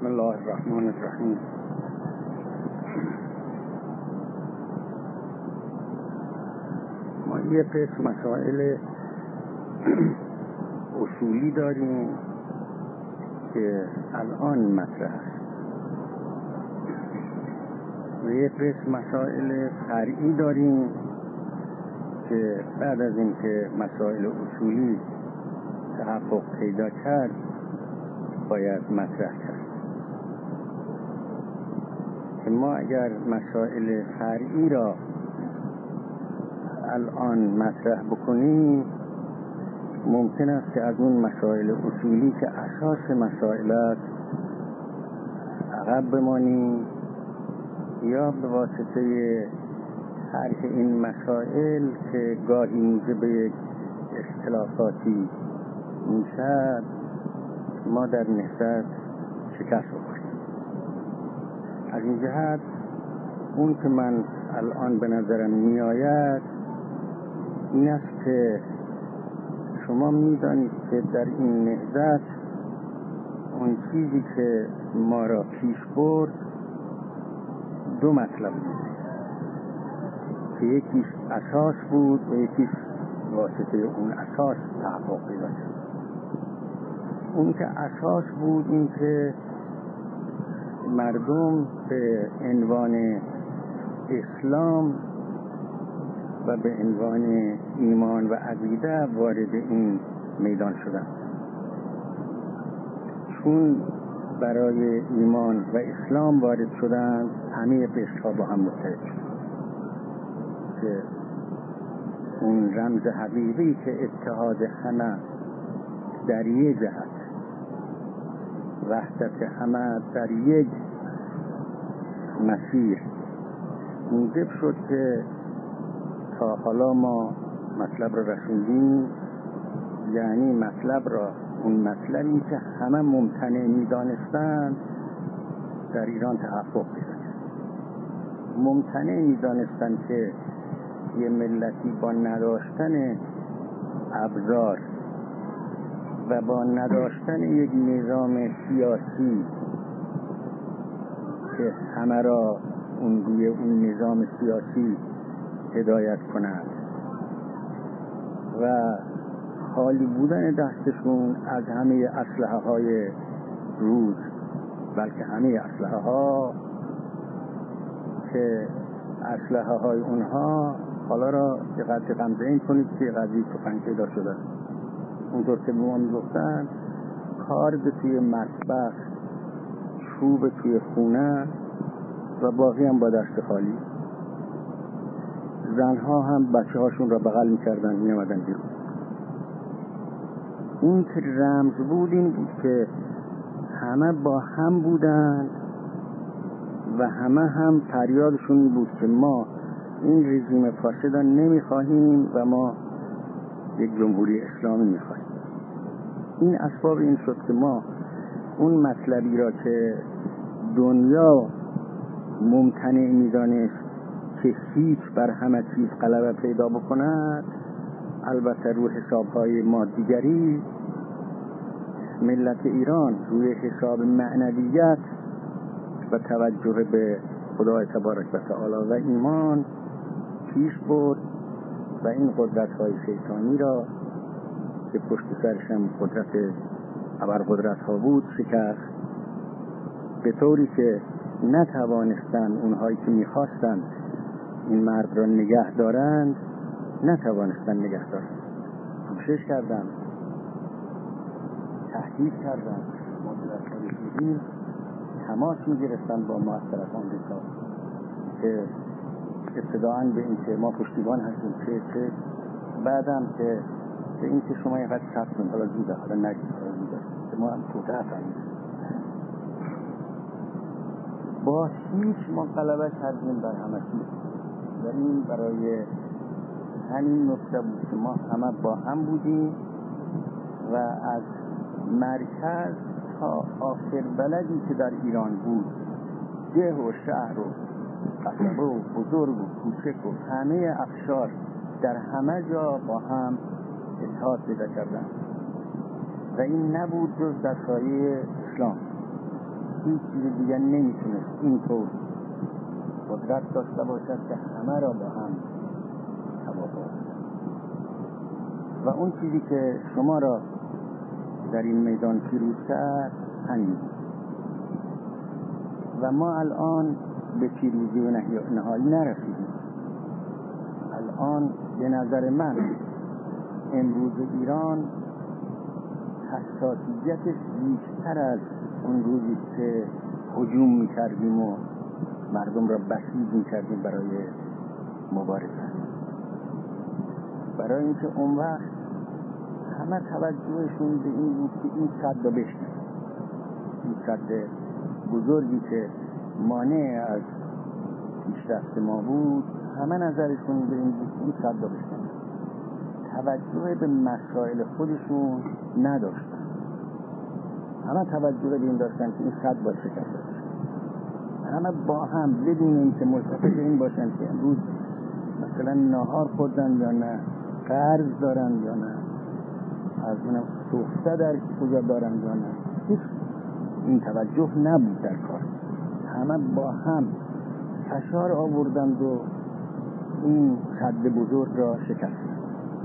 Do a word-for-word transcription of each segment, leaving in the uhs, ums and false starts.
بسم الله الرحمن الرحیم. ما یه قسم مسائل اصولی داریم که الان مطرح است و یه قسم مسائل فرعی داریم که بعد از اینکه مسائل اصولی تحقق پیدا کرد باید مطرح کرد. که ما اگر مسائل فرعی را الان مطرح بکنیم ممکن است که از اون مسائل اصولی که اساس مسائل است عقب بمانیم یا به واسطه طرح این مسائل که گاهی موجب یک اختلافاتی میشد ما در نهضت شکست بخوریم. از این جهت اون که من الان به نظرم میآید این است که شما میدانید که در این نهضت اون چیزی که ما را پیش برد دو مطلب بود که یکیش اساس بود و یکیش واسطه اون اساس تحقق پیدا کرد. اون که اساس بود این که مردم به عنوان اسلام و به عنوان ایمان و عقیده وارد این میدان شدند. چون برای ایمان و اسلام وارد شدند همه قشرها با هم متحد شدند که اون رمز حقیقی که اتحاد همه در یک جهت، وحدت همه در یک مسیر موجب شد که تا حالا ما مطلب را رسوندیم، یعنی مطلب را اون مطلبی که همه ممتنع می دانستند در ایران تحقق پیدا کرد. ممتنع می دانستند که یه ملتی با نداشتن ابزار و با نداشتن یک نظام سیاسی که همه را اون روی اون نظام سیاسی هدایت کنند و خالی بودن دستشون از همه اسلحه های روز، بلکه همه اسلحه ها که اسلحه های اونها حالا را دقت غمزه این کنید که قضیه تفنگ پیدا شده. اونطور که به ما میگفتن کار به توی مطبخ، چوب توی خونه و باقی هم با دست خالی. زنها هم بچه هاشون را بغل میکردن میامدن بیرون. این که رمز بود این بود که همه با هم بودند و همه هم فریادشون بود که ما این رژیم فاسد را نمیخواهیم و ما یک جمهوری اسلامی میخواهیم. این اسباب این شد که ما اون مطلبی را که دنیا ممتنع میدانست که هیچ بر همه چیز غلبه پیدا بکند، البته روی حسابهای مادیگری، ملت ایران روی حساب معنویت و توجه به خدای تبارک و تعالی و ایمان پیش برد و این قدرت‌های شیطانی را که پشت سرش هم قدرت ابرقدرت‌ها بود شکست، به طوری که نتوانستند اونهایی که می‌خواستند این مرد را نگه دارند نتوانستند نگه دارند. کوشش کردند، تهدید کردند، مدرس‌های سیزی تماس می‌گرفتند با ما از طرف آمریکا که ابتداعاً به این که ما پشتیبان هستیم چه چه بعدم که به این که شما اینقدر سخت کنید، حالا زوده، حالا نگید، حالا زوده که ما هم توته هستیم. با هیچ ما غلبه کردیم بر همه چیز. در این برای همین نکته بود که ما همه با هم بودیم و از مرکز تا آخر بلدی که در ایران بود، ده و شهر و قصبه و بزرگ و کوچک و همه اقشار در همه جا با هم اتحاد پیدا کردند و این نبود جز در سایه اسلام. هیچ چیز دیگر نمیتونست اینطور قدرت داشته باشد که همه را با هم تباه کند. و اون چیزی که شما را در این میدان پیروز کرد همین. و ما الان به پیروزی و نهایی نرسیدیم. الان به نظر من امروز ایران حساسیتش بیشتر از اون روزی که هجوم می‌کردیم و مردم را بسیج می‌کردیم برای مبارزه. برای اینکه اون وقت همه توجهشون به این بود که این صد رو بشکنن. این صد بزرگی که مانع از پیشرفت ما بود، همه نظرشون به این بود که این صد رو بشکنن. توجه به مسائل خودشون نداشتن. همه توجه به این داشتن که این صد باید شکسته بشه. همه با هم بدون اینکه ملتفت این باشن که امروز مثلا ناهار خوردن یا نه، قرض دارن یا نه، از اونم سفته در کجا دارن یا نه، هیچ این توجه نبود در کار. همه با هم فشار آوردند و این صد بزرگ را شکستند.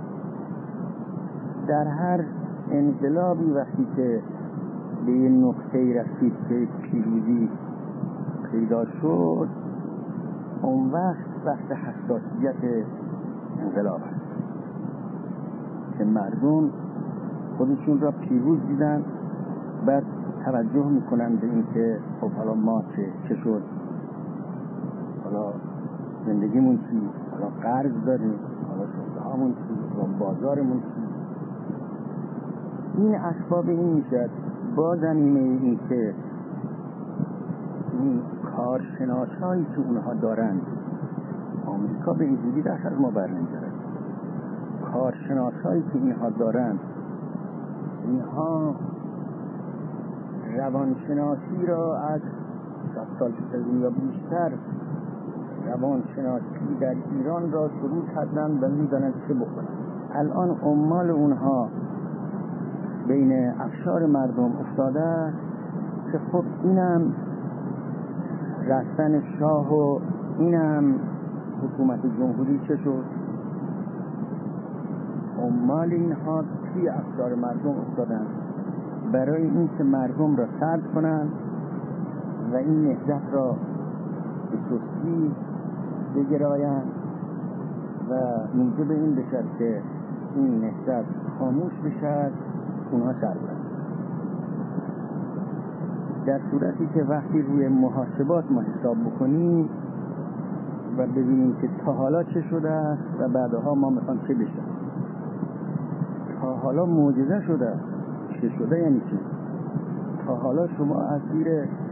در هر انقلابی وقتی که به یه نقطه‌ای رسید که پیروزی پیدا شد، اون وقت وقت حساسیت انقلاب است که مردم خودشون را پیروز دیدن، بعد توجه میکنن به این که خب حالا ما چه, چه شد، حالا زندگیمون چی، حالا قرض داریم، حالا شغل هامون چی، حالا بازارمون چی. این اسباب این میشد با زمینه این که این کارشناس هایی که اونها دارند، آمریکا به اینجوری دست از ما برنمی‌دارد. کارشناس هایی که اینها دارند، اینها روانشناسی را از شصت سال پیش یا بیشتر روانشناسی در ایران را شروع کردند و می‌دانند چه بکنند. الان عمال اونها بین افشار مردم افتاده که خب اینم رفتن شاه و اینم حکومت جمهوری چه شد. عمال اینها توی افشار مردم افتادن برای این که مردم را سرد کنند و این نهضت را به سستی بگرایند و موجب این بشد که این نهضت خاموش بشد، اونها سر برند. در صورتی که وقتی روی محاسبات ما حساب بکنیم و ببینیم که تا حالا چه شده است و بعدها ما میخوام چه بشه. تا حالا معجزه شده، چه شده یعنی چی؟ تا حالا شما از زیر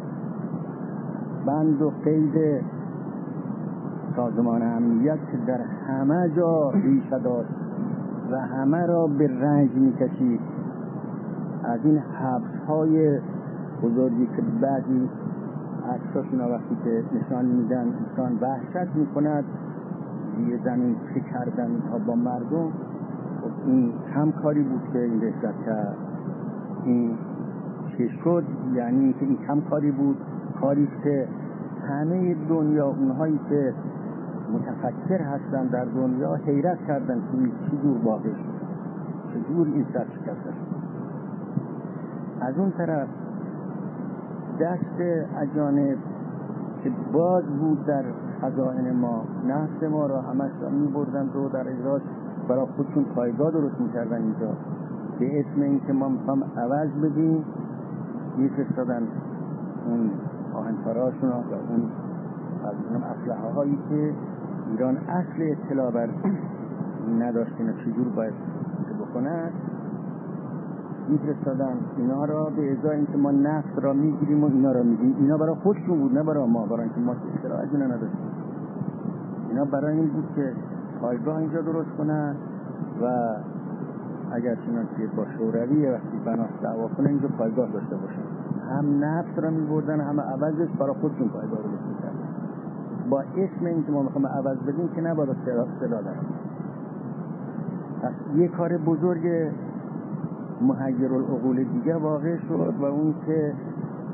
بند و قید سازمان امنیت که در همه جا ریشه داشت و همه را به رنج میکشید، از این حبس‌های بزرگی که بعدی عکساشون وقتی که نشان میدن انسان وحشت میکند، زیر زمین چه کردن تا با مردم. خب این هم کاری بود که این رسد کرد. این چه شد؟ یعنی که این کم کاری بود، کاری که همه دنیا، اونهایی که متفکر هستن در دنیا حیرت کردن که این چی جور واقع شد، چجور این سر شکسته شد. از اون طرف دست اجانب که باز بود در خزائن ما، نفت ما را همش را می بردن و در اجراش برای خودشون پایگاه درست می کردن. اینجا به اسم این که ما میخوام عوض بدیم می فرستادن اون آهنفراشون و اون از اونم اسلحه هایی که ایران اصل اطلاع بر نداشتین و چجور باید بکنند میفرستادن اینا را به ازای اینکه ما نفت را میگیریم و اینا را میگیم. اینا برای خودشون بود، نه برای ما، برای اینکه ما اطلاع از اینا نداشتیم. اینا برای این بود که پایگاه اینجا درست کنن و اگر چنانچه با شوروی وقتی بناس دعوا کنن اینجا پایگاه داشته باشن. هم نفت را میبردن، هم عوضش برای خودشون پایگاه درست میکردن. با اسم اینکه ما میخوام عوض بدیم که نباید اصطلاح دارم. پس یه کار بزرگ محیر العقول دیگه واقع شد و اون که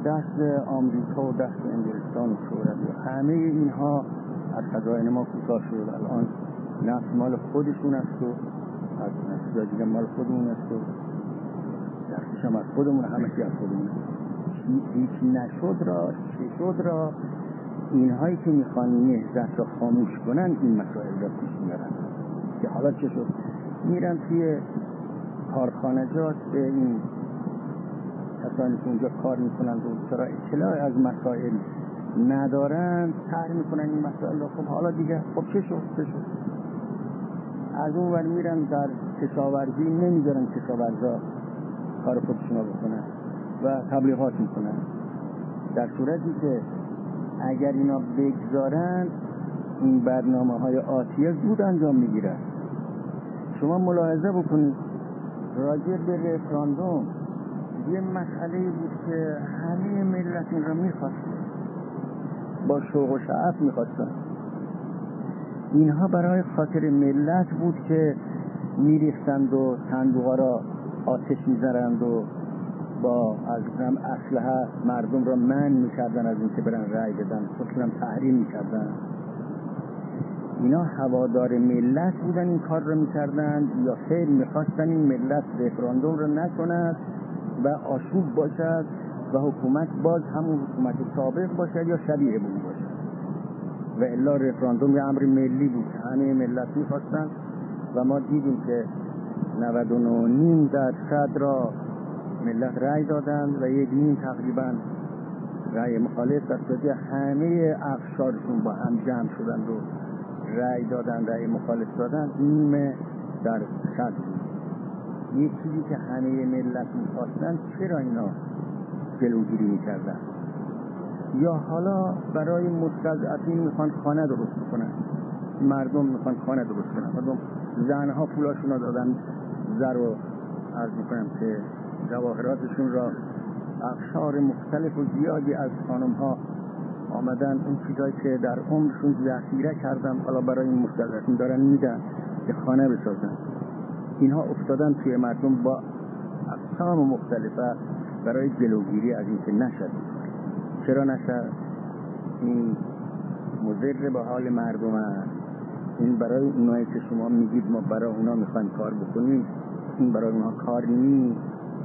دست آمریکا و دست انگلستان و شوروی همه اینها از خزائن ما کوتاه شد. الان نفت مال خودشون است و از نفت دیگه مال خودمون است و دستش هم از خودمون، همه چی از خودمون. هیچ نشد را چه شد را اینهایی که میخوان نهضت را خاموش کنن این مسائل را پیش میارن که حالا چه شد؟ میرن توی کارخانجات به این کسانی که اونجا کار میکنن و چرا اطلاع از مسائل ندارن طرح میکنن این مسائل را. خب حالا دیگه خب چه شد؟ چه شد؟ از اون ور میرن در کشاورزی نمیذارن کشاورزا کار خودشون رو بکنن و تبلیغات میکنن، در صورتی که اگر اینا بگذارن این برنامه های آتیه زود انجام میگیرن. شما ملاحظه بکنید راجع به رفراندوم یه مسئله بود که همه ملت این را میخواستن، با شوق و شعف میخواستن. اینها برای خاطر ملت بود که میریختند و صندوقا را آتش میزنند و با از هم اسلحه مردم را منع میکردن از اینکه برن رأی بدن، خودشون هم تحریم میکردن. اینا هوادار ملت بودن این کار را میکردن یا خیر میخواستن این ملت رفراندوم را نکند و آشوب باشد و حکومت باز همون حکومت سابق باشد یا شبیه اون باشد. و الا رفراندوم یه امر ملی بود، همه ملت میخواستن و ما دیدیم که نود و نه و نیم درصد را ملت رأی دادند و یک نیم تقریبا رأی مخالف، در صورتی همه اقشارشون با هم جمع شدند و رأی دادند، رأی مخالف دادند، نیم در صد بود. یک چیزی که همه ملت میخواستند، چرا اینا جلوگیری میکردن؟ یا حالا برای مستضعفین میخوان خانه درست کنن، مردم میخوان خانه درست کنن، مردم زنها پولاشون رو دادن زر و عرض میکنم که جواهراتشون را، اقشار مختلف و زیادی از خانم ها آمدن اون چیزایی که در عمرشون ذخیره کردن حالا برای این مستضعفین دارن میدن که خانه بسازن. اینها افتادن توی مردم با اقسام مختلفه برای جلوگیری از این که نشد. چرا نشد؟ این مضر به حال مردم است. این برای اونایی که شما میگید ما برای اونا میخوایم کار بکنیم، این برای اونها کار نیست.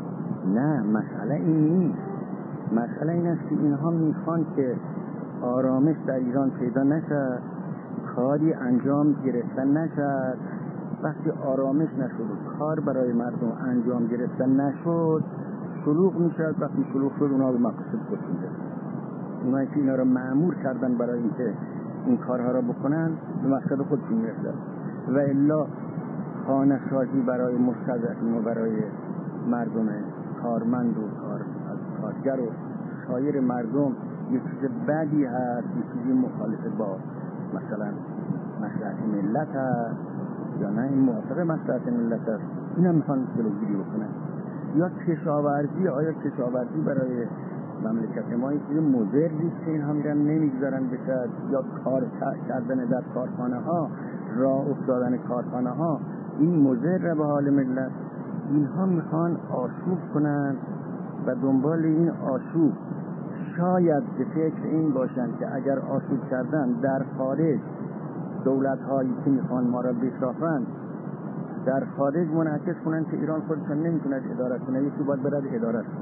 نه، مسئله این نیست. مسئله این است که اینها میخوان که آرامش در ایران پیدا نشد، کاری انجام گرفتن نشد. وقتی آرامش نشد، کار برای مردم انجام گرفتن نشد، شلوغ میشد. وقتی شلوغ شد اونا به مقصد خودشون رسیدن. اونایی که اینا را مأمور کردن برای اینکه این کارها را بکنن به مقصد خودشون رسیدن. و الا خانه سازی برای مستضعفین و برای مردم کارمند و کار از کارگر و سایر مردم یک چیز بدی هست، یک چیزی مخالف با مثلا مصلحت ملت هست یا نه این موافق مصلحت ملت هست. این هم میخوان جلوگیری بکنن. یا کشاورزی، آیا کشاورزی برای مملکت ما این چیز مضری که اینها میرن نمیگذارن بشد؟ یا کار کردن در کارخانه ها، راه افتادن کارخانه ها، این مضر به حال ملت. اینها میخوان آشوب کنن و دنبال این آشوب شاید به فکر این باشن که اگر آشوب کردن در خارج دولت هایی که میخوان ما را بشافن در خارج منعکس کنن که ایران خودشان نمیتوند اداره کنه، یکی باید برد اداره کنه،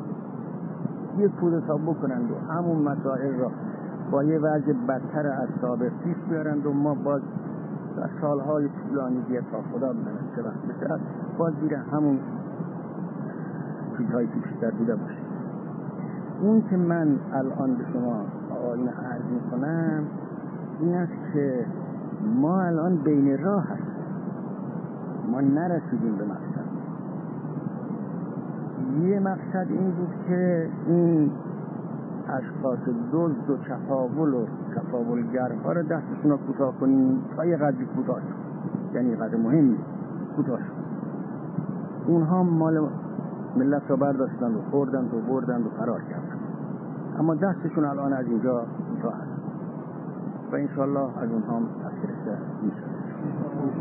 یک کودتا بکنند و همون مسائل را با یه وضع بدتر از سابق پیش بیارند و ما باز در سالهای طولانی دیگه تا خدا بداند چه وقت بشه باز زیر همون چیزهایی که پیشتر بوده باشه. این که من الان به شما آیین عرض میکنم این است که ما الان بین راه هستیم، ما نرسیدیم به مقصد. یه مقصد این بود که این اشخاص دزد و چپاول و چپاولگرها را دستشون را کوتاه کنیم تا یه قدری کوتاه شد، یعنی قدر مهمی کوتاه شد. اونها مال ملت را برداشتند و خوردند و بردند و فرار کردند، اما دستشون الان از اینجا کوتاه هست و انشالله از اونها هم از گرفته میشه.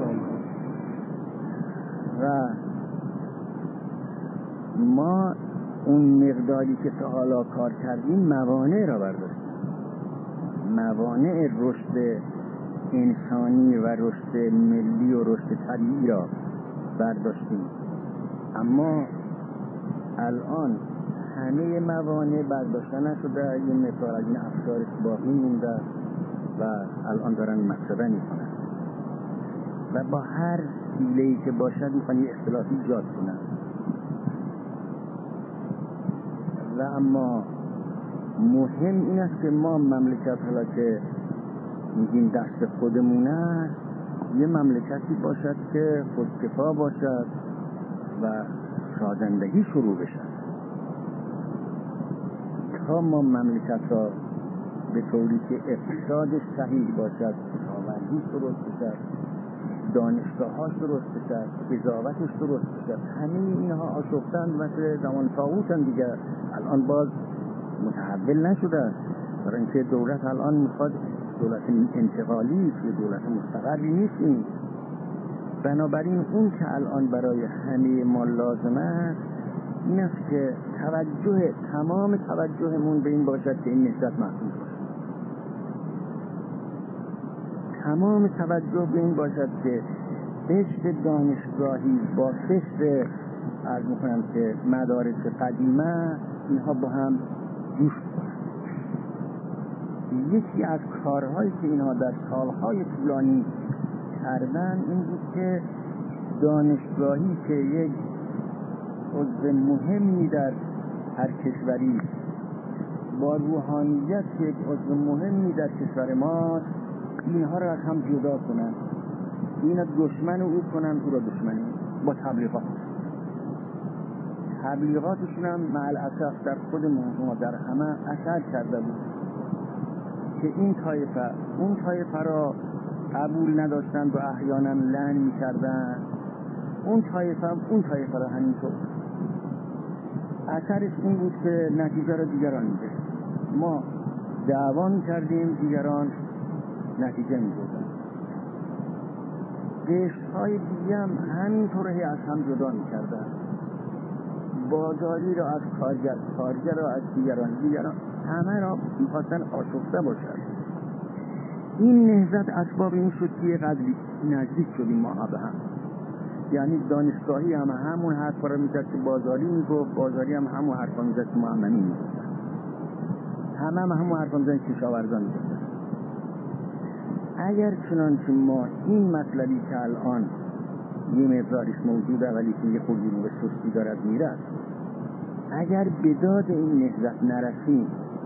و ما اون مقداری که تا حالا کار کردیم موانع را برداشتیم، موانع رشد انسانی و رشد ملی و رشد طبیعی را برداشتیم. اما الان همه موانع برداشته نشده، یه مقدار از این افکارش باقی مونده و الان دارن مقصده میکنن و با هر حیله‌ای که باشد میخوان یه اختلافی ایجاد کنن. و اما مهم این است که ما مملکت حالا که میگیم دست خودمون است، یه مملکتی باشد که خودکفا باشد و سازندگی شروع بشد. تا ما مملکت را به طوری که اقتصادش صحیح باشد، کشاورزیش درست بشد، دانشگاهاش درست بشد، قضاوتش درست بشد، همه اینها آشفتند مثل زمان طاغوتن دیگه. الان باز متحول نشده است، برای اینکه دولت الان میخواد دولت انتقالی است، دولت مستقری نیستیم. بنابراین اون که الان برای همه ما لازم است این است که توجه تمام توجهمون به این باشد که این نهضت محفوظ باشد. تمام توجه به این باشد که قشر دانشگاهی با قشر عرض میکنم که مدارس قدیمه اینها با هم جوش کنند. یکی از کارهایی که اینها در سالهای طولانی کردن این بود که دانشگاهی که یک عضو مهمی در هر کشوری با روحانیت که یک عضو مهمی در کشور ماست، اینها را از هم جدا کنند، اینا دشمن او کنند، او را دشمنی با تبلیغات. تبلیغاتشون هم مع الاسف در خودمون ما در همه اثر کرده بود که این طایفه اون طایفه را قبول نداشتند و احیانا لعن می‌کردند، اون طایفه اون طایفه را همینطور. اثرش این بود که نتیجه را دیگران می‌گرفتند. ما دعوا می‌کردیم، دیگران نتیجه می‌گرفتند. قشرهای دیگه هم همینطور از هم جدا می‌کردند. بازاری را از کارگر، کارگر را از دیگران، دیگران همه را می‌خواستن آشفته باشد. این نهضت اسباب این شد که قدری نزدیک شدیم ما به هم. یعنی دانشگاهی هم همون حرفا را می‌زد که بازاری میگفت، بازاری هم همون حرفا می‌زد که محمدی میگفت، همه هم همون حرفا می‌زدن که کشاورزان میگفتن. اگر چنانچه ما این مطلبی که الان یه مقدارش موجوده ولی که یه خودی رو به سستی دارد میرد، اگر به داد این نهضت نرسیم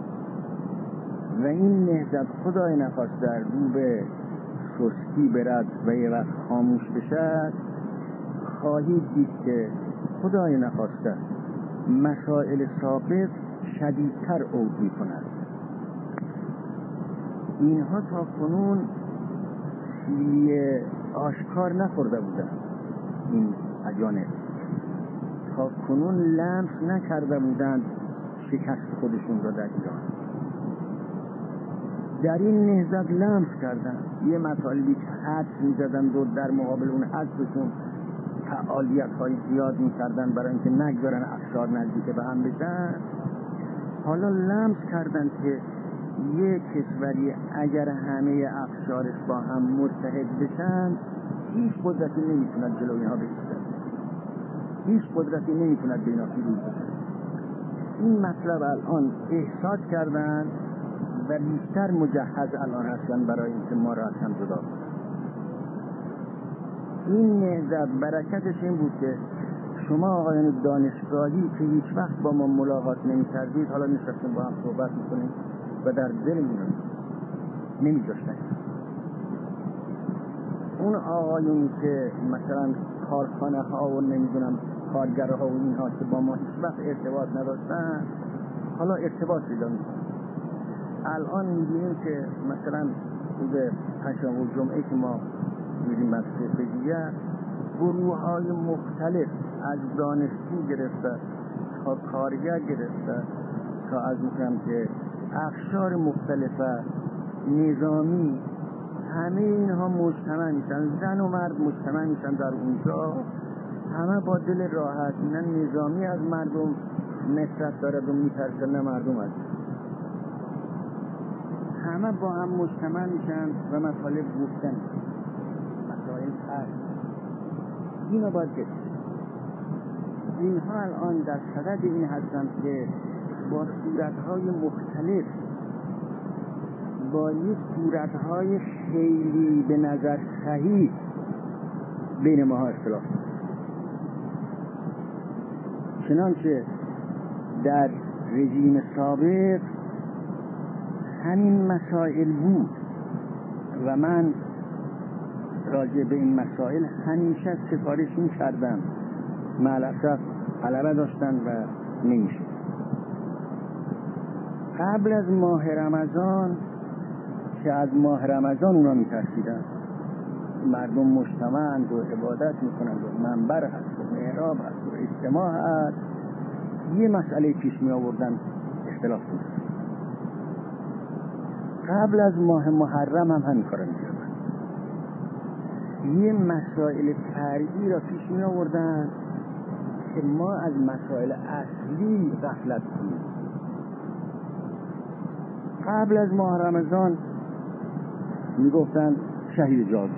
و این نهضت خدای نخواسته رو به سستی برد و یه وقت خاموش بشد، خواهید دید که خدای نخواسته مسائل سابق شدیدتر عود می کند. اینها تا کنون سیلی آشکار نخورده بودند، این اجانب تا کنون لمس نکرده بودند شکست خودشون را در ایران. در این نهضت لمس کردن، یه مطالبی که حدس می‌زدند و در مقابل اون حدسشون فعالیت‌های زیاد می‌کردن برای اینکه نگذارن افشار نزدیک به هم بشن، حالا لمس کردن که یه کشوری اگر همه افشارش با هم متحد بشن هیچ قدرتی نمی‌توند جلوی اینها بایستد، هیچ قدرتی نمی‌توند به اینا پیروز بشه. این مطلب الان احساس کردن و بیشتر مجهز الان هستن برای اینکه ما را از هم جدا کنند. این نهضت برکتش این بود که شما آقایان دانشگاهی که هیچ وقت با ما ملاقات نمی‌کردید حالا نشستیم با هم صحبت می‌کنیم و در دلمون نمی‌ذاشتن. اون آقایونی که مثلا کارخانه ها و نمیدونم کارگرها و اینها که با ما هیچ وقت ارتباط نداشتن حالا ارتباط پیدا می‌کنن. الان می‌بینیم که مثلا روز پنجشنبه و جمعه که ما می‌ریم مسجد فقیه، گروه‌های مختلف از دانشجو گرفته تا کارگر گرفته تا از می‌کنم که اقشار مختلفه نظامی، همه اینها مجتمع میشن، زن و مرد مجتمع میشن در اونجا، همه با دل راحت. اینا نظامی از مردم نفرت دارد و میترسد نه مردم از همه با هم مجتمع میشن و مطالب گفتن مسائل هست. اینو باید بسید. اینها الان در صدد این هستند که با صورتهای مختلف با یک صورتهای خیلی به نظر صحیح بین ماها اختلاف کنند. چنانچه در رژیم سابق همین مسائل بود و من راجع به این مسائل همیشه سفارش می کردم، معلقصف غلبه داشتن و نمیشه. قبل از ماه رمضان که از ماه رمضان اونا می ترسیدن، مردم مجتمعند و عبادت می کنند و منبر هست و محراب هست و اجتماع هست، یه مسئله پیش می آوردن اختلاف بود. قبل از ماه محرم هم همین کارو می کردن، یه مسائل فرعی را پیش می آوردن که ما از مسائل اصلی غفلت کنیم. قبل از ماه رمضان می گفتن شهید جاوید.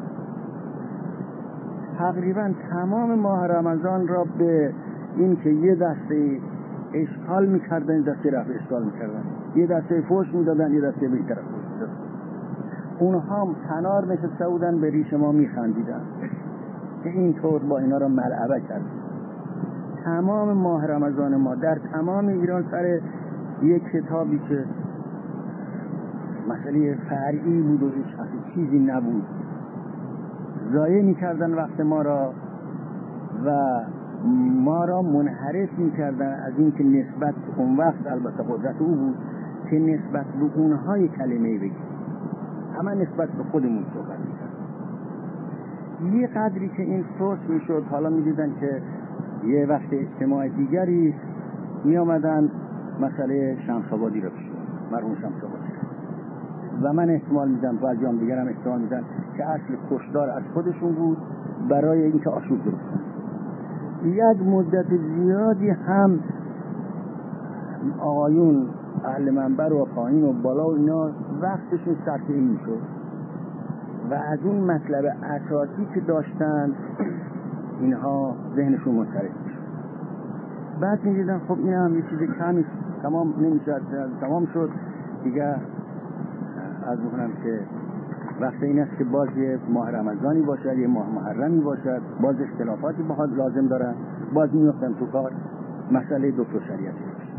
تقریبا تمام ماه رمضان را به این که یه دسته اشغال می کردن، یه دسته رفع اشغال می کردن، یه دسته فوش می دادن، یه دسته به این طرف فوش می دادن. اونها هم کنار نشسته بودن به ریش ما می خندیدن که اینطور با اینا را ملعبه کرد. تمام ماه رمضان ما در تمام ایران سر یک کتابی که مسئله فرعی بود و هیچ چیزی نبود ضایع می‌کردن وقت ما را و ما را منحرف می‌کردن از این که نسبت اون وقت البته قدرت او بود که نسبت به اونها یک کلمه‌ای بگیم، همه نسبت به خودمون صحبت می‌کردن. یه قدری که این فوش می‌شد، حالا می‌دیدن که یه وقت اجتماع دیگری می‌آمدن مسئله شمس‌آبادی را پیش مرحوم شمس‌آبادی و من احتمال میدم و جان دیگرم احتمال میدن که اصل کشدار از خودشون بود برای اینکه آشوب درستن. یک مدت زیادی هم آقایون اهل منبر و پایین و بالا و اینا وقتشون صرف این میشد و از اون مطلب اساسی که داشتن اینها ذهنشون منصرف میشد. بعد میدیدن خب این هم یه چیز کمی تمام نمیشه، تمام شد دیگه. از میکنم که وقت این است که باز یه ماه رمضانی باشد، یه ماه محرمی باشد، باز اختلافاتی با لازم دارن، باز میفتن تو کار مسئله دکتر شریعتی باشد.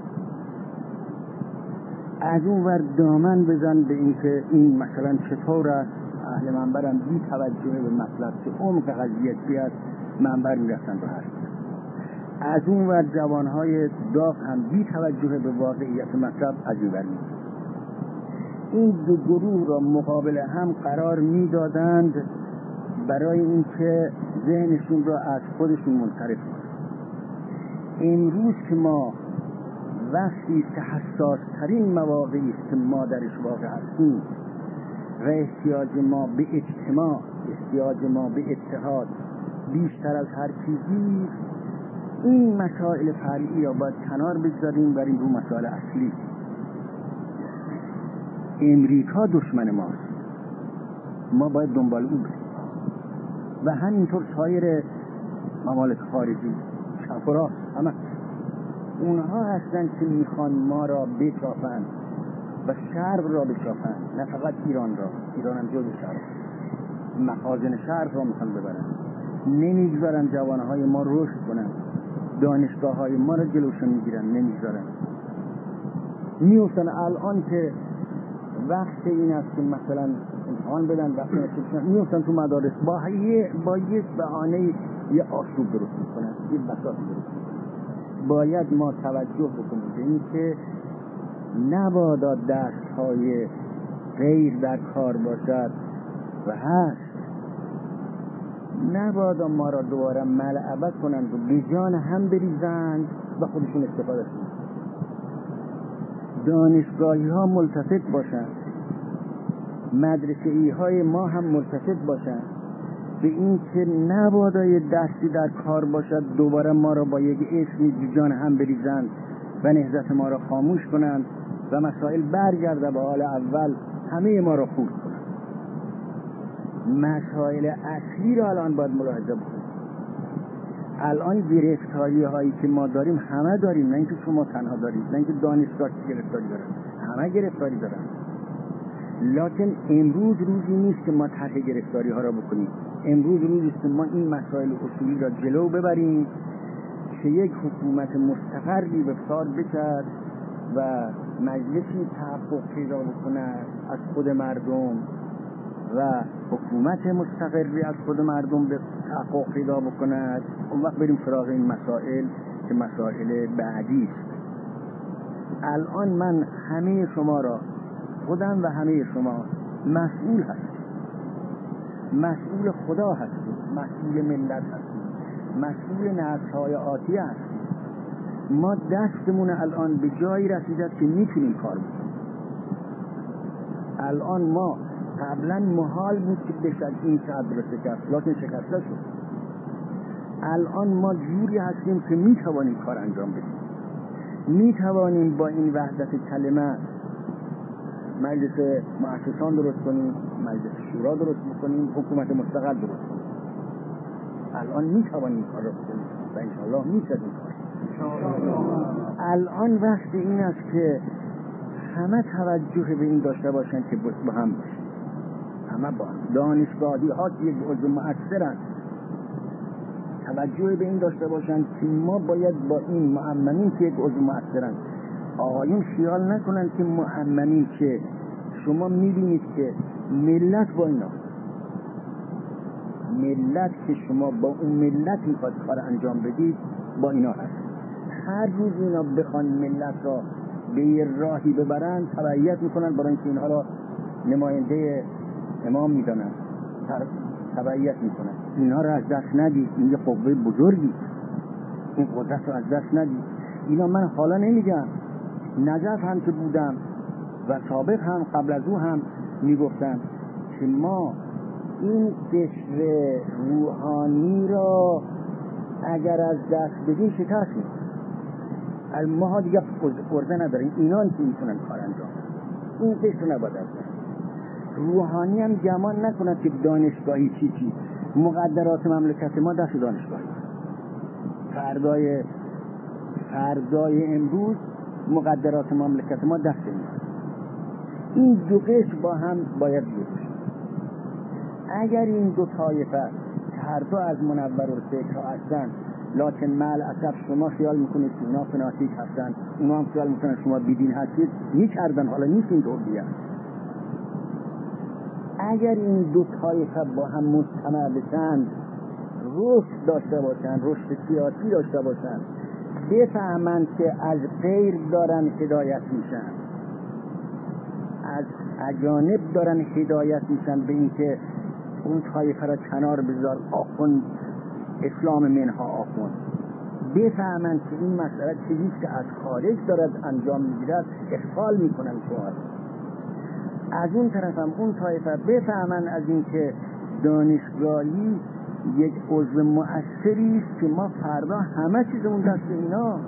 از اون ور دامن بزن به این که این مثلا چطور است اهل منبرم بی توجه به مطلب که عمق قضیه چی است منبر میرفتن به حرف. از اون ور جوانهای داغ هم بی توجه به واقعیت مطلب از این ور میرفتن. این دو گروه را مقابل هم قرار میدادند برای اینکه ذهنشون را از خودشون منصرف کنند. امروز که ما وقتی که حساس ترین مواقعی است که ما درش واقع هستیم و احتیاج ما به اجتماع، احتیاج ما به اتحاد بیشتر از هر چیزی، این مسائل فرعی را باید کنار بگذاریم بریم رو مسائل اصلی. امریکا دشمن ماست، ما باید دنبال او بریم و همینطور سایر ممالک خارجی چپ و راست همه اونها هستن که میخوان ما را بچافن و شرق را بچافن، نه فقط ایران را، ایران هم جز شرق، مخازن شرق را میخوان ببرن، نمیگذارن جوانهای ما رشد کنن، دانشگاه های ما را جلوشون میگیرن، نمیگذارن. میفتن الان که وقت این است که مثلا امتحان بدن، وقت نشون میفتن تو مدارس با یه با یک بهانه یه آشوب درست میکنن، یه بساط درست میکنن. باید ما توجه بکنیم به این که نبادا دستهای غیر در کار باشد و هست، نبادا ما را دوباره ملعبه کنند و به جان هم بریزند و خودشون استفاده کنند. دانشگاهی ها ملتفت باشند، مدرسه ای های ما هم ملتفت باشند به این که نبادا یه دستی در کار باشد دوباره ما را با یک اسمی جان هم بریزند و نهضت ما را خاموش کنند و مسائل برگرده به حال اول، همه ما را خورد کنند. مسائل اصلی را الان باید ملاحظه بکنیم. الان گرفتاری هایی که ما داریم همه داریم، نه اینکه شما تنها دارید، نه اینکه دانشگاه گرفتاری دارن، همه گرفتاری دارن. لکن امروز روزی نیست که ما طرح گرفتاری ها را بکنیم. امروز روزی است که ما این مسائل اصولی را جلو ببریم که یک حکومت مستقری به کار بکرد و مجلسی تحقق پیدا بکند از خود مردم و حکومت مستقری از خود مردم به تحقق پیدا بکند. اون وقت بریم سراغ این مسائل که مسائل بعدی است. الان من همه شما را، خودم و همه شما، مسئول هستیم، مسئول خدا هستیم، مسئول ملت هستیم، مسئول نسل‌های آتی هستیم. ما دستمون الان به جایی رسیده که میتونیم کار بکنیم. الان ما قبلا محال بود که بشد این صدر رو شکست، لکن شکسته شد. الان ما جوری هستیم که میتوانیم کار انجام بدیم، میتوانیم با این وحدت کلمه مجلس مؤسسان درست کنیم، مجلس شورا درست بکنیم، حکومت مستقل درست کنیم. الان میتوانیم کار را بکنیم و انشاءالله میشه این کار. الان وقت این است که همه توجه به این داشته باشند که با هم باشیم، همه با هم. دانشگاهی ها که یک عضو مؤثرند توجه به این داشته باشند که ما باید با این مؤمنین که یک عضو مؤثرند، آقایون خیال نکنند که مؤمنین که شما میبینید که ملت با اینا، ملت که شما با اون ملت میخواد کار انجام بدید با اینا هست. هر روز اینا بخوان ملت را به یه راهی ببرند تبعیت میکنن، برای اینکه اینها را نماینده امام میدانند، تبعیت میکنن. اینها را از دست ندید، این یه قوه بزرگی، این قدرت را از دست ندید. اینا من حالا نمیگم، نجف هم که بودم و سابق هم قبل از او هم میگفتن که ما این قشر روحانی را اگر از دست بدیم شکست میکنیم. ما ها دیگه ارزه نداریم، اینا که میتونن کار انجام بدن. این قشر نباید از دست. روحانی هم گمان نکنند که دانشگاهی چی چی مقدرات مملکت ما دست دانشگاهی، فردای فردای امروز مقدرات مملکت ما دست ما. این دو قشر با هم باید بود. اگر این دو طایفه هر دو از منور الفکر هستن، لکن مال اسف شما خیال میکنید که اونا فناتیک هستن، اونا هم خیال میکنن شما بیدین هستید، میکردن، حالا نیست این طور بیان. اگر این دو طایفه با هم مجتمع بشن، رشد داشته باشن، رشد سیاسی داشته باشن، بفهمند که از غیر دارن هدایت میشن، از اجانب دارن هدایت میشن به این که اون طایفه را کنار بذار، آخوند اسلام منها آخوند، بفهمند که این مسئله چیزیست که از خارج دارد انجام میگیرد، اخفال میکنن شما. از اون طرف هم اون طایفه بفهمن از این که دانشگاهی یک عضو مؤثری است که ما فردا همه چیزمون دست اینا.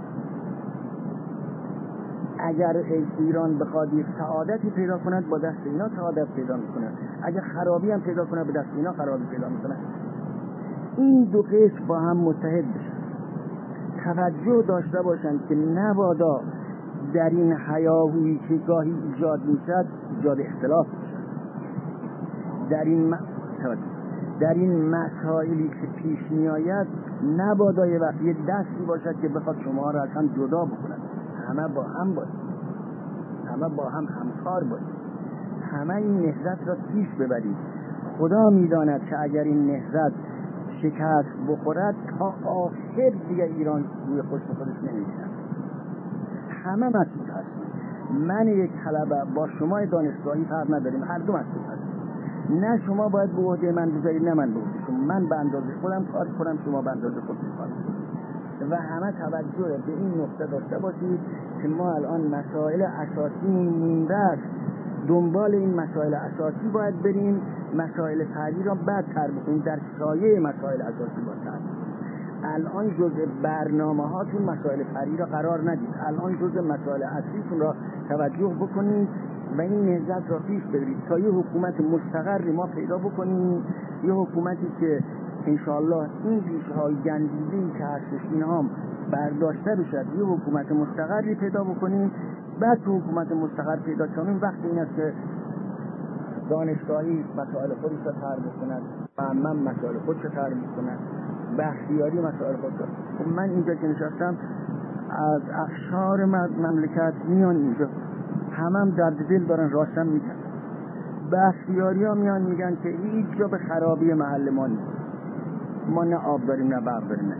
اگر ایران بخواد یک سعادتی پیدا کند با دست اینا سعادت پیدا میکنه، اگر خرابی هم پیدا کنه به دست اینا خرابی پیدا میکنه. این دو قشر با هم متحد بشن، توجه داشته باشن که نبادا در این هیاهویی که گاهی ایجاد میشد ایجاد اختلاف میشد. در این م... در این مسائلی که پیش میآید نبادا یه وقت یه دستی باشد که بخواد شما را از هم جدا بکند. همه با هم باید، همه با هم همکار باید، همه این نهضت را پیش ببرید. خدا میداند که اگر این نهضت شکست بخورد تا آخر دیگه ایران روی خود خودش نمیشد. همه مسئول هستیم. من یک طلبه با شما دانشگاهی فرق نداریم، هر دو مسئول هستیم. نه شما باید به عهده من بذارید نه من به عهده شما. من به اندازه خودم کار کنم، شما به اندازه خودتون کار کنید و همه توجه به این نقطه داشته باشید که ما الان مسائل اساسی مونده است. دنبال این مسائل اساسی باید بریم، مسائل فرعی را بعد تر بکنیم، در سایه مسائل اساسی باید تر بکنیم. الان جزء برنامه هاتون مسائل فرعی را قرار ندید، الان جزء مسائل اصلیتون را توجه بکنید و این نهضت را پیش ببرید تا یه حکومت مستقری ما پیدا بکنیم، یه حکومتی که انشاءالله این ریشه های گندیده‌ای که هستش اینها برداشته بشد، یه حکومت مستقری پیدا بکنیم. بعد تو حکومت مستقر پیدا کنیم وقت این است که دانشگاهی مسائل خودش را طرح بکند، معمم مسائل خودش را طرح می‌کند، بختیاری مسائل خودش را. خب من اینجا که نشستم از اقشار مملکت میان اینجا، همه هم درد دل دارن، راستم میگن. بختیاری ها میان میگن که هیچ جا به خرابی محل ما نیست، ما نه آب داریم نه برق داریم.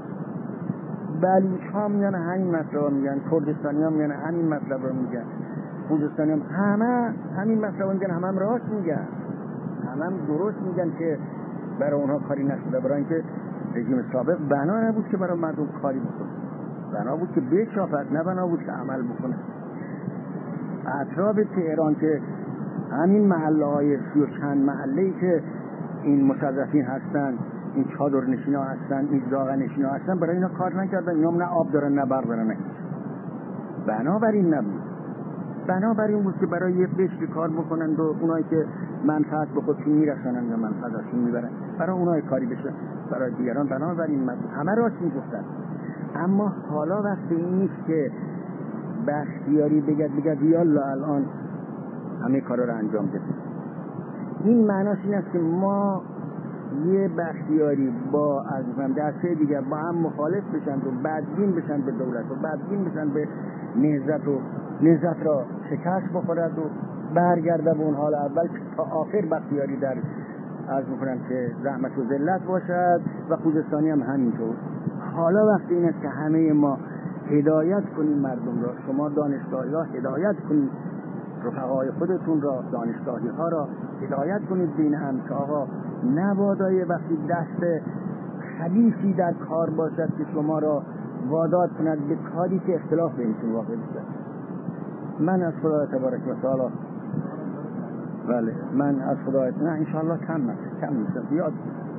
بلوچ ها میان همین مطلب میگن، کردستانی ها میان همین مطلب رو میگن، خوزستانی هم همه همین مطلب میگن، همه هم راست میگن، همه هم درست میگن که برای اونها کاری نشده، برای اینکه رژیم سابق بنا نبود که برای مردم کاری بکنه، بنا بود که بچافد، نه بنا بود که عمل بکنه. اطراف تهران که همین محله های سی و چند محله‌ای که این مستضعفین هستن، این چادر نشینا هستن، این زاغ نشینا هستن، برای اینا کار نکردن. اینا نه آب دارن نه برق دارن. بنابراین نبود، بنابراین بود که برای یک قشری کار بکنند و اونایی که منفعت به خودشون میرسانند و منفعتشون میبرن برای اونای کاری بشه، برای دیگران. بنابراین نبود، همه راست میگفتن. اما حالا وقتی این نیست که بختیاری بگد بگد یالا الان همه کارا رو انجام بده. این معناش این است که ما یه بختیاری با از من دسته دیگر با هم مخالف بشن و بدبین بشن به دولت و بدبین بشن به نهضت و نهضت را شکست بخورد و برگرده به اون حال اول تا آخر بختیاری در از میکنم که زحمت و ذلت باشد و خوزستانی هم همینطور. حالا وقتی این است که همه ما هدایت کنیم مردم را، شما دانشگاهی ها هدایت کنید رفقای خودتون را، دانشگاهی ها را هدایت کنید بین هم که آقا نبادای وقتی دست خلیفی در کار باشد که شما را واداد کند به کاری که اختلاف بینتون واقع بشد. من از خدا تبارک و تعالی بله من از خدا نه انشاءالله کم نیست کم نیست زیاد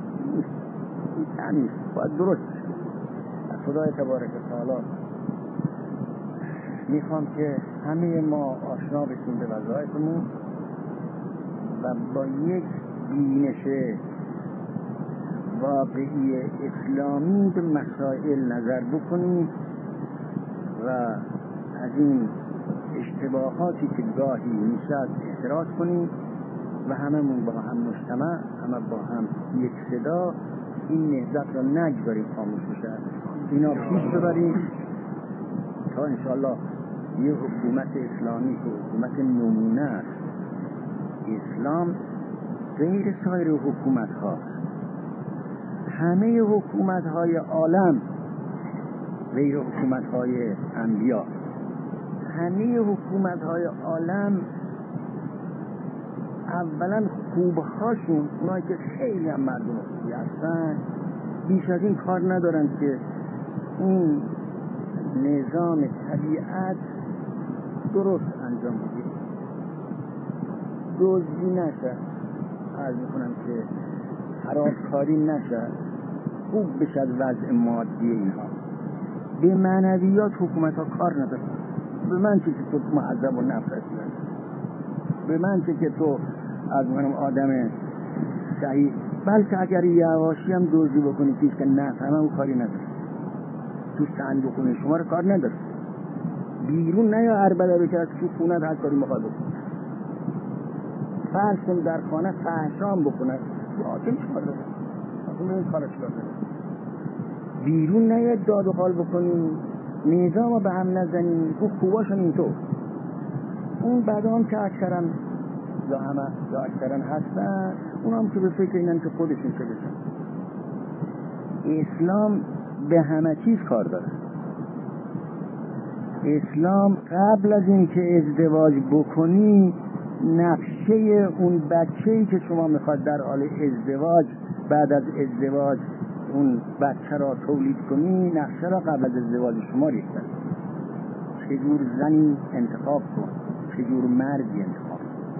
کم نیست باید درست از خدا تبارک و تعالی میخوام که همه ما آشنا بشیم به وظایفمون و با یک بینش واقعی اسلامی به مسائل نظر بکنیم و از این اشتباهاتی که گاهی میشد احتراز کنیم و هممون با هم مجتمع، همه با هم یک صدا این نهضت را نگذاریم خاموش بشه، اینا پیش ببریم تا انشاءالله یه حکومت اسلامی که حکومت نمونه است. اسلام غیر سایر حکومت ها، همه حکومت های عالم غیر حکومت های انبیا، همه حکومت های عالم اولا خوبهاشون اونایی که خیلی هم مردم خوبی هستن بیش از این کار ندارن که این نظام طبیعت درست انجام بده، دزدی نشه، عرض میکنم که خرابکاری نشه، خوب بشه وضع مادی اینها. به معنویات حکومت ها کار نداره. به من چه که تو معذب و نفرتی هست، به من چه که تو از منم آدم صحیح، بلکه اگر یواشی هم دوزی بکنی پیش که نفهمه او کاری نداره، تو صندوق خونه شما رو کار نداره، بیرون نه یا عربده بکر از تو خونه هر کاری مخواد بکنه، فرض کن در خانه فحشام بکنه حاکم چکار داره، حاکم این کارا چکار داره، بیرون نه یا داد و خال بکنی، نظام رو به هم نزنی، او خوباشون اینطور. اون بعد هم که اکثرا یا همه یا اکثرا هستن اون هم که به فکر اینن که خودشون چه بشن. اسلام به همه چیز کار داره. اسلام قبل از این که ازدواج بکنی نقشه اون بچه‌ای که شما میخواد در حال ازدواج بعد از ازدواج اون بچه را تولید کنی، نقشه را قبل از ازدواج شما ریختن. چجور زنی انتخاب کن، چجور مردی انتخاب کن.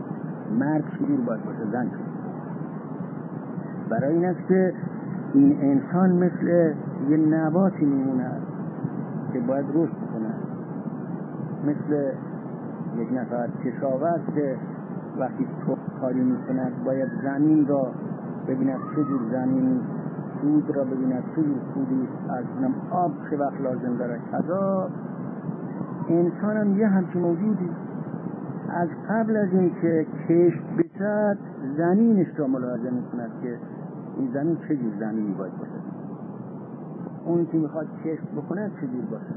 مرد چجور باید باشه، زن چجور. برای این است که این انسان مثل یه نباتی میمونه که باید رشد کنه، مثل یک نفر کشاورز که وقتی تو کاری میکند باید زمین را ببیند چجور زمین، سود را ببیند چجور سودی، از نم آب چه وقت لازم دارد. کذا انسان هم یه همچین موجودی، از قبل از این که کشت بشد زمینش را ملاحظه میکند که این زمین چجور زمینی باید باشه، اون که میخواد کشت بکنه چجور باشه.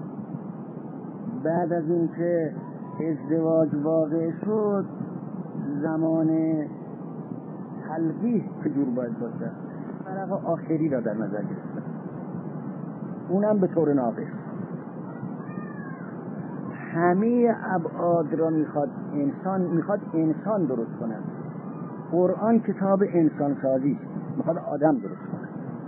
بعد از این که ازدواج واقع شد زمان تلقیح چجور باید باشه، فرق آخری را در نظر گرفته، اونم به طور ناقص. همه ابعاد را میخواد انسان میخواد انسان درست کنه. قرآن کتاب انسان سازی، میخواد آدم درست کنه.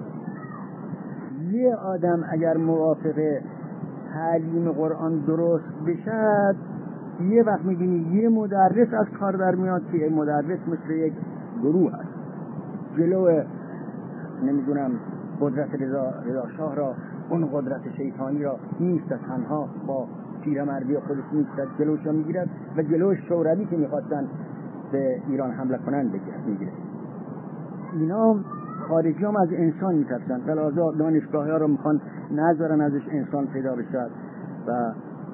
یه آدم اگر موافق تعلیم قرآن درست بشد، یه وقت میبینی یه مدرس از کار در میاد که مدرس مثل یک گروه هست، جلو نمیدونم قدرت رضا رضا شاه را، اون قدرت شیطانی را نیست، تنها با پیرمردی خودش نیست، جلوش را میگیرد و جلوش شوروی که میخواستن به ایران حمله کنند میگیره. اینا خارجی هم از انسان میترسن، بلازا دانشگاه ها رو میخوان نذارن ازش انسان پیدا بشد و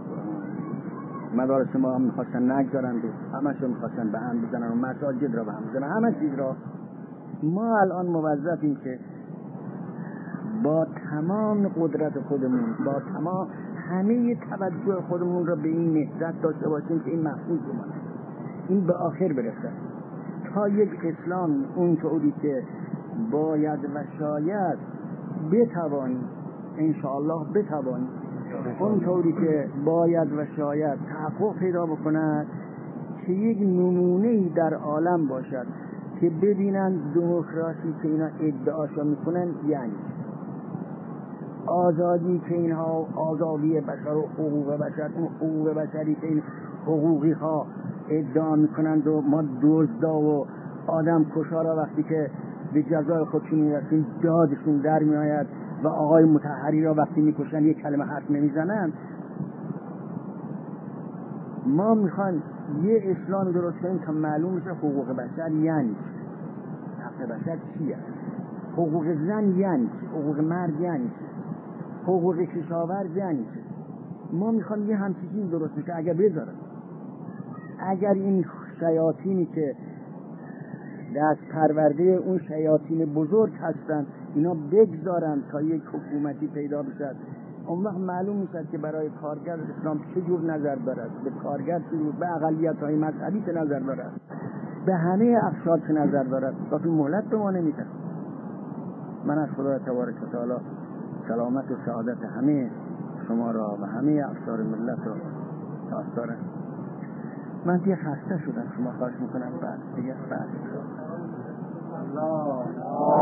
مدارس ما هم میخواستن نگذارن و همش رو میخواستن به هم بزنن و مساجد را به هم بزنن، همه چیز را. ما الان موظفیم که با تمام قدرت خودمون، با تمام همه توجه خودمون را به این نهضت داشته باشیم که این محفوظ بمانه، این به آخر برسه، تا یک اسلام اونطوری که باید و شاید بتوانیم، انشاءالله بتوانیم اونطوری که باید و شاید تحقق پیدا بکند که یک نمونه‌ای در عالم باشد که ببینن دموکراسی که اینا ادعاشو میکنن، یعنی آزادی که اینها آزادی بشر و حقوق بشر، اون حقوق بشری که این حقوقی ها ادعا میکنند و ما دزدا و آدم کشارا وقتی که به جزای خودشون میرسیم دادشون در میآید و آقای مطهری را وقتی میکشن یک کلمه حرف نمیزنن. ما میخوایم یه اسلام درست کنیم تا معلوم بشه حقوق بشر یعنی حق بشر چیه، حقوق زن یعنی حقوق مرد یعنی حقوق کشاورز یعنی. ما میخوایم یه همچین چیز درست بشه. اگر بذارن اگر این شیاطینی که دست پرورده اون شیاطین بزرگ هستن اینا بگذارن تا یک حکومتی پیدا بشد، اون وقت معلوم میشد که برای کارگر اسلام چه جور نظر دارد، به کارگر چه جور، به اقلیت‌های مذهبی چه نظر دارد، به همه اقشار چه نظر دارد. وقتی مهلت به ما نمیده. من از خدا تبارک و تعالی سلامت و سعادت همه شما را و همه اقشار ملت را خواست دارم. من دیگه خسته شدم، شما خواهش میکنم بعد دیگه بعد الله